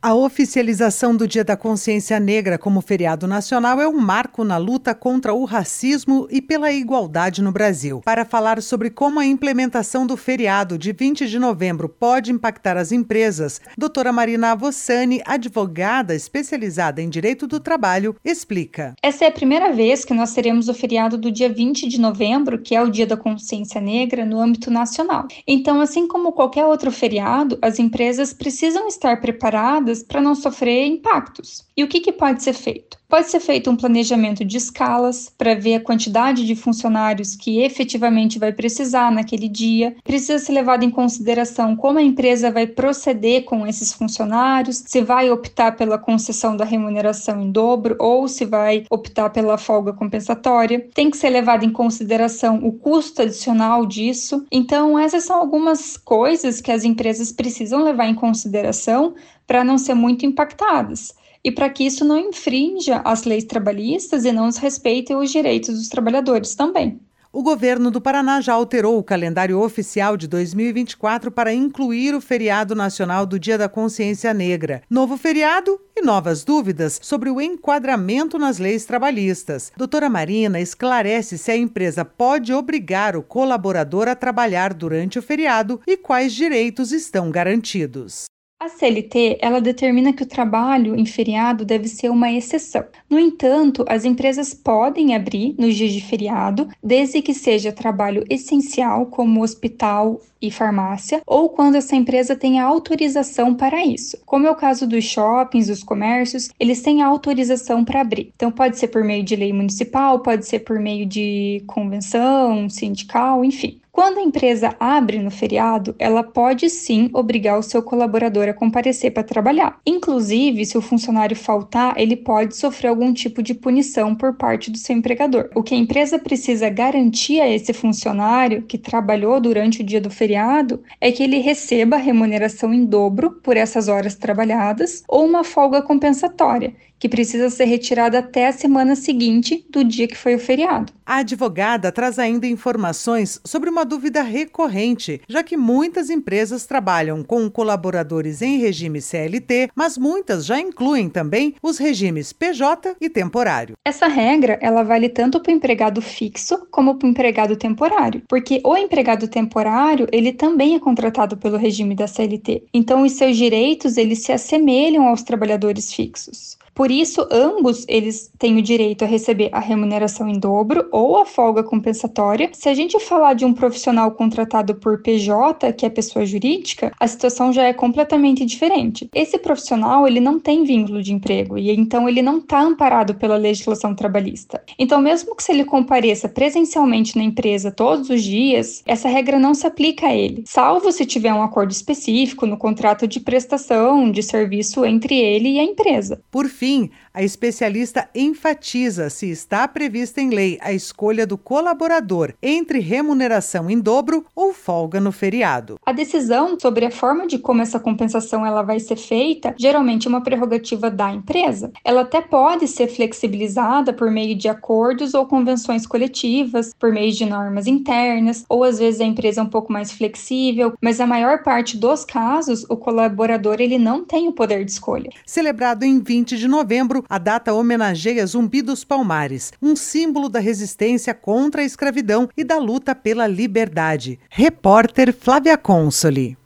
A oficialização do Dia da Consciência Negra como feriado nacional é um marco na luta contra o racismo e pela igualdade no Brasil. Para falar sobre como a implementação do feriado de 20 de novembro pode impactar as empresas, doutora Marina Avossani, advogada especializada em direito do trabalho, explica. Essa é a primeira vez que nós teremos o feriado do dia 20 de novembro, que é o Dia da Consciência Negra, no âmbito nacional. Então, assim como qualquer outro feriado, as empresas precisam estar preparadas para não sofrer impactos. E o que pode ser feito? Pode ser feito um planejamento de escalas para ver a quantidade de funcionários que efetivamente vai precisar naquele dia. Precisa ser levado em consideração como a empresa vai proceder com esses funcionários, se vai optar pela concessão da remuneração em dobro ou se vai optar pela folga compensatória. Tem que ser levado em consideração o custo adicional disso. Então, essas são algumas coisas que as empresas precisam levar em consideração para não ser muito impactadas e para que isso não infrinja as leis trabalhistas e não desrespeite os direitos dos trabalhadores também. O governo do Paraná já alterou o calendário oficial de 2024 para incluir o feriado nacional do Dia da Consciência Negra. Novo feriado e novas dúvidas sobre o enquadramento nas leis trabalhistas. Doutora Marina esclarece se a empresa pode obrigar o colaborador a trabalhar durante o feriado e quais direitos estão garantidos. A CLT, ela determina que o trabalho em feriado deve ser uma exceção. No entanto, as empresas podem abrir nos dias de feriado, desde que seja trabalho essencial, como hospital e farmácia, ou quando essa empresa tenha autorização para isso. Como é o caso dos shoppings, dos comércios, eles têm autorização para abrir. Então, pode ser por meio de lei municipal, pode ser por meio de convenção sindical, enfim. Quando a empresa abre no feriado, ela pode sim obrigar o seu colaborador a comparecer para trabalhar. Inclusive, se o funcionário faltar, ele pode sofrer algum tipo de punição por parte do seu empregador. O que a empresa precisa garantir a esse funcionário que trabalhou durante o dia do feriado é que ele receba a remuneração em dobro por essas horas trabalhadas ou uma folga compensatória, que precisa ser retirada até a semana seguinte do dia que foi o feriado. A advogada traz ainda informações sobre uma dúvida recorrente, já que muitas empresas trabalham com colaboradores em regime CLT, mas muitas já incluem também os regimes PJ e temporário. Essa regra, ela vale tanto para o empregado fixo como para o empregado temporário, porque o empregado temporário, ele também é contratado pelo regime da CLT. Então, os seus direitos, eles se assemelham aos trabalhadores fixos. Por isso, ambos eles têm o direito a receber a remuneração em dobro ou a folga compensatória. Se a gente falar de um profissional contratado por PJ, que é pessoa jurídica, a situação já é completamente diferente. Esse profissional, ele não tem vínculo de emprego e então ele não está amparado pela legislação trabalhista. Então, mesmo que se ele compareça presencialmente na empresa todos os dias, essa regra não se aplica a ele, salvo se tiver um acordo específico no contrato de prestação de serviço entre ele e a empresa. Por fim, a especialista enfatiza se está prevista em lei a escolha do colaborador entre remuneração em dobro ou folga no feriado. A decisão sobre a forma de como essa compensação ela vai ser feita, geralmente é uma prerrogativa da empresa. Ela até pode ser flexibilizada por meio de acordos ou convenções coletivas, por meio de normas internas, ou às vezes a empresa é um pouco mais flexível, mas a maior parte dos casos, o colaborador ele não tem o poder de escolha. Celebrado em 20 de novembro, a data homenageia Zumbi dos Palmares, um símbolo da resistência contra a escravidão e da luta pela liberdade. Repórter Flávia Consoli.